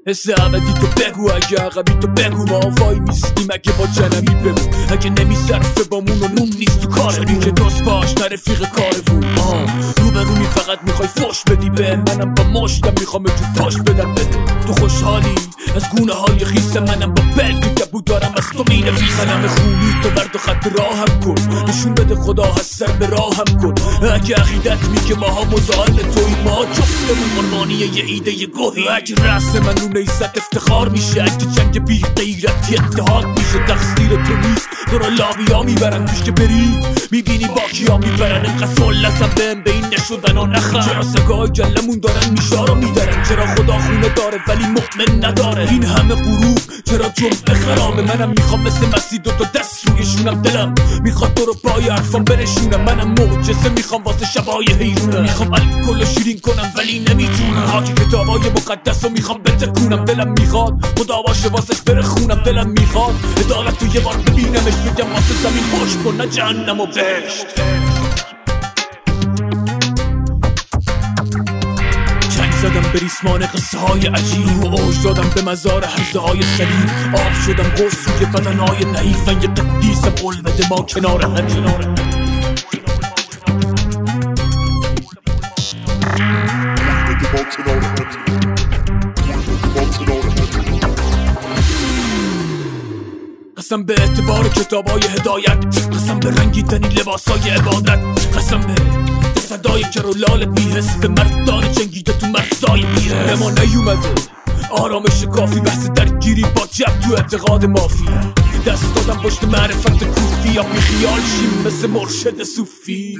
حس ابدی تو بگو، اگه عقبی تو بگو، ما وای میستیم اگه با جنمی بگو، اگه نمیصرفه بامون و نون نیست تو کارمون که دوست باش نه رفیق کارمون. رو به رو فقط میخوای فوش بدی به منم با مشتم میخوام تو پاش بدم بده. تو خوشحالی از گونه های خیس منم با بلگی که بود دارم از تو مینویسم. قلم خونی تو برد و خط راهم کن، نشون بده خدا هست سر به راهم کن. اگه عقیدت میگه ماها مزاحم توی ما جفتمون قربانی یه ایده یه گوهی. اگه رأس من رو نیست افتخار میشه، اگه جنگ بی غیرتی اتحاد میشه. تقصیر تو نیست دورا لابیا میبرن توش که بری میبینی با کیا میبرن. انقدر سلسم بهم به این نشدن و نخم. چرا سگاه جلمون دارن میشارو میدارن، چرا خدا خونه داره ولی مؤمن نداره. این همه غروب چرا جمعه خرابه. منم میخوام مثل مسیح دوتا دست رویشونم، دلم میخواد تو رو پای حرفام برشونم. منم معجزه میخوام واسه شبای حیرونم، میخوام الکل رو شیرین کنم ولی نمیتونم. خاک کتابای مقدس رو میخوام بتکونم. دلم میخواد خدا باشه واسش بره خونم. دلم میخواد عدالت تو یه بار ببینمش، بگم واسه زمین خوش کن نه جهنم و بهشت. زدم به ریسمان قصه های عجیب و اوج دادم به مزار حرزه های سلیم. آب شدم غرص روی بدن های نحیف، یه قدیسم قول بده ما کنار هم. قسم به اعتبار کتابای هدایت، قسم به رنگیدنی لباسای عبادت، قسم به صدای کر و لال بی‌حس، به مردان جنگیده تو مرزای بی‌حس. به ما نیومده آرامش کافی، بحث درگیری با جب تو اعتقاد مافی. دست دادم پشت معرفت کوفی، یا بی خیال شیم مثل مرشد صوفی.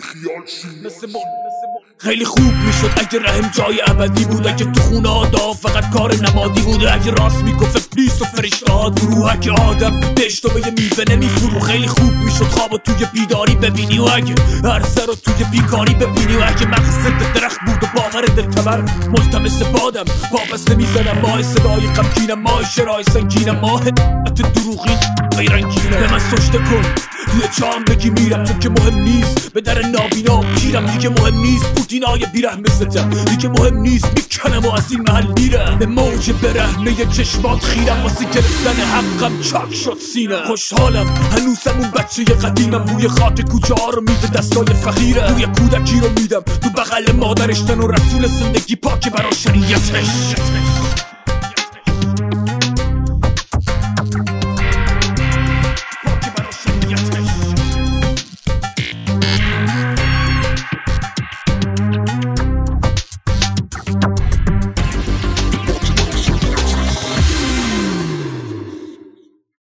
خیلی خوب میشد اگه رحم جای ابدی بود، اگه تو خونه آدا فقط کار نمادی بود، اگه راست میگفت ابلیس و فرشته ها دروغ، اگه آدم دشت و به یه میوه نمیفرو. خیلی خوب میشد خواب توی بیداری ببینی، و اگه عرضه رو توی بیکاری ببینی، و اگه مقصد درخت بود و باور دلتبر ملتمس بادم واپس نمیزنم. ماه صدای غمگینم، ماه شرای سنگینم، ماه دروغین غیرنگینم. به من سجده کن توی چام بگی میرم، چون که مهم نیست به در نابینا پیرم. دیگه مهم نیست پوتینای بیرحم مثلتم، دیگه مهم نیست میکنم و از این محل میرم. به موج برهنه چشمات خیرم، واسه گرفتن حقم چاک شد سینم. خوشحالم هنوزم اون بچه قدیمم، روی خاک کوچه ها رو میده دستای فقیرم. روی کودکی رو میدم تو بغل مادرش، تن و رسول زندگی پاک برا شریعتش.